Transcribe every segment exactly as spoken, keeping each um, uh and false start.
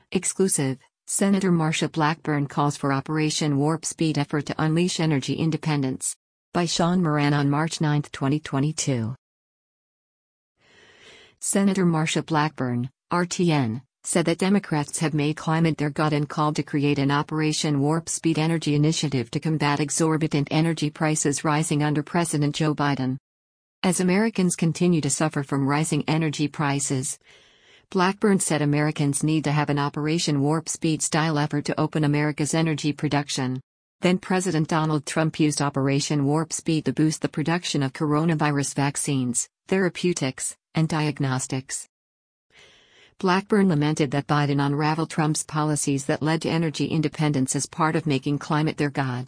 Exclusive. Senator Marsha Blackburn calls for Operation Warp Speed effort to unleash energy independence. By Sean Moran on March ninth, twenty twenty-two. Senator Marsha Blackburn, R T N, said that Democrats have made climate their god and called to create an Operation Warp Speed energy initiative to combat exorbitant energy prices rising under President Joe Biden. As Americans continue to suffer from rising energy prices, Blackburn said Americans need to have an Operation Warp Speed style effort to open America's energy production. Then President Donald Trump used Operation Warp Speed to boost the production of coronavirus vaccines, therapeutics, and diagnostics. Blackburn lamented that Biden unraveled Trump's policies that led to energy independence as part of making climate their god.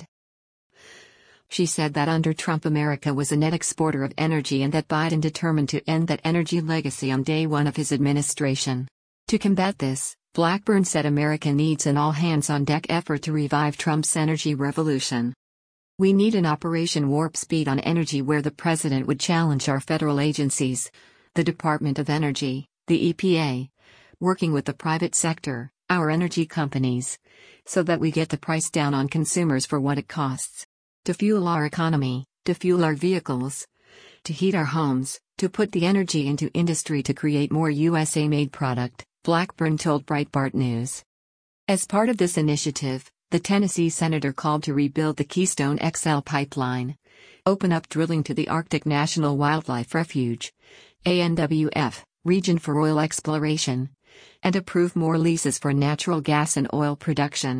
She said that under Trump America was a net exporter of energy and that Biden determined to end that energy legacy on day one of his administration. To combat this, Blackburn said America needs an all-hands-on-deck effort to revive Trump's energy revolution. We need an Operation Warp Speed on energy where the president would challenge our federal agencies, the Department of Energy, the E P A, working with the private sector, our energy companies, so that we get the price down on consumers for what it costs. To fuel our economy, to fuel our vehicles, to heat our homes, to put the energy into industry to create more U S A-made product, Blackburn told Breitbart News. As part of this initiative, the Tennessee senator called to rebuild the Keystone X L pipeline, open up drilling to the Arctic National Wildlife Refuge, A N W F, region for oil exploration, and approve more leases for natural gas and oil production.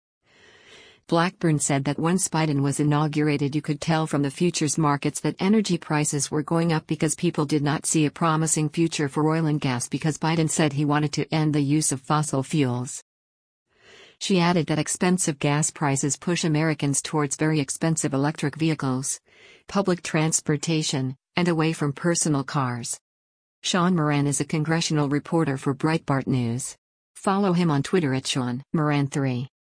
Blackburn said that once Biden was inaugurated, you could tell from the futures markets that energy prices were going up because people did not see a promising future for oil and gas because Biden said he wanted to end the use of fossil fuels. She added that expensive gas prices push Americans towards very expensive electric vehicles, public transportation, and away from personal cars. Sean Moran is a congressional reporter for Breitbart News. Follow him on Twitter at Sean Moran three.